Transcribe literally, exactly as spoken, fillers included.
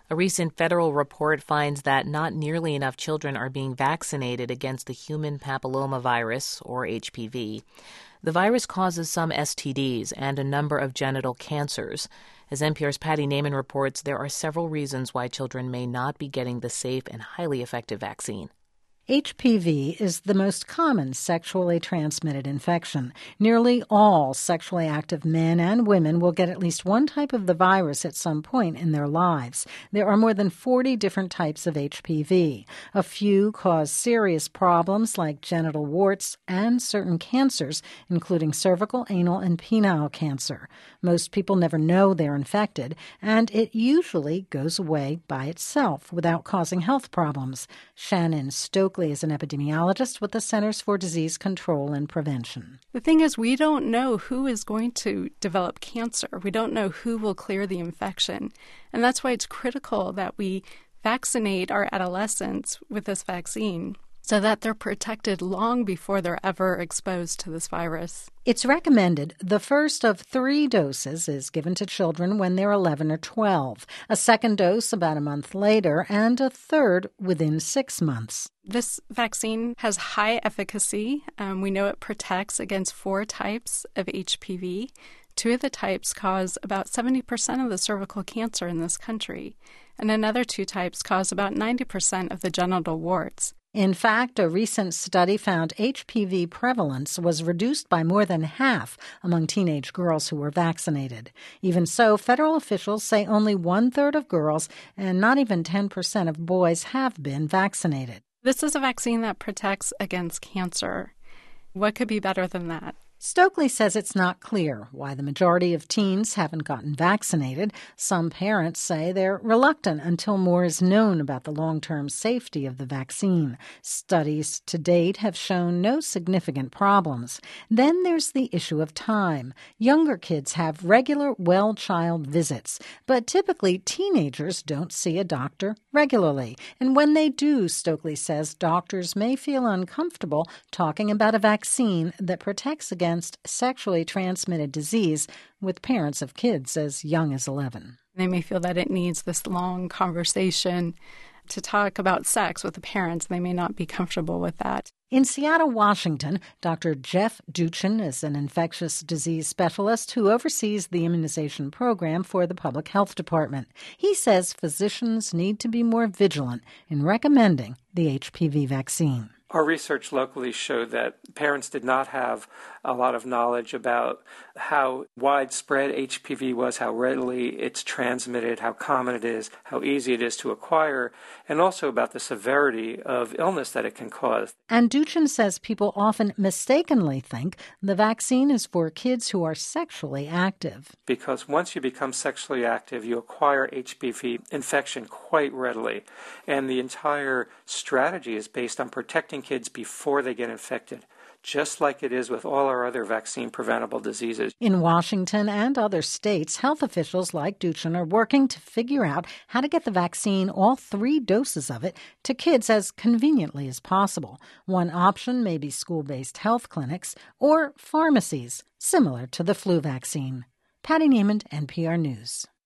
A recent federal report finds that not nearly enough children are being vaccinated against the human papillomavirus, or H P V. The virus causes some S T Ds and a number of genital cancers. As N P R's Patty Naiman reports, there are several reasons why children may not be getting the safe and highly effective vaccine. H P V is the most common sexually transmitted infection. Nearly all sexually active men and women will get at least one type of the virus at some point in their lives. There are more than forty different types of H P V. A few cause serious problems like genital warts and certain cancers, including cervical, anal, and penile cancer. Most people never know they're infected, and it usually goes away by itself without causing health problems. Shannon Stokely is an epidemiologist with the Centers for Disease Control and Prevention. The thing is, we don't know who is going to develop cancer. We don't know who will clear the infection. And that's why it's critical that we vaccinate our adolescents with this vaccine so that they're protected long before they're ever exposed to this virus. It's recommended the first of three doses is given to children when they're eleven or twelve, a second dose about a month later, and a third within six months. This vaccine has high efficacy. Um, we know it protects against four types of H P V. Two of the types cause about seventy percent of the cervical cancer in this country, and another two types cause about ninety percent of the genital warts. In fact, a recent study found H P V prevalence was reduced by more than half among teenage girls who were vaccinated. Even so, federal officials say only one-third of girls and not even ten percent of boys have been vaccinated. This is a vaccine that protects against cancer. What could be better than that? Stokely says it's not clear why the majority of teens haven't gotten vaccinated. Some parents say they're reluctant until more is known about the long-term safety of the vaccine. Studies to date have shown no significant problems. Then there's the issue of time. Younger kids have regular well-child visits, but typically teenagers don't see a doctor regularly. And when they do, Stokely says doctors may feel uncomfortable talking about a vaccine that protects against against sexually transmitted disease with parents of kids as young as eleven. They may feel that it needs this long conversation to talk about sex with the parents. They may not be comfortable with that. In Seattle, Washington, Doctor Jeff Duchin is an infectious disease specialist who oversees the immunization program for the Public Health Department. He says physicians need to be more vigilant in recommending the H P V vaccine. Our research locally showed that parents did not have a lot of knowledge about how widespread H P V was, how readily it's transmitted, how common it is, how easy it is to acquire, and also about the severity of illness that it can cause. And Duchin says people often mistakenly think the vaccine is for kids who are sexually active. Because once you become sexually active, you acquire H P V infection quite readily. And the entire strategy is based on protecting kids before they get infected, just like it is with all our other vaccine-preventable diseases. In Washington and other states, health officials like Duchin are working to figure out how to get the vaccine, all three doses of it, to kids as conveniently as possible. One option may be school-based health clinics or pharmacies, similar to the flu vaccine. Patty Naiman, N P R News.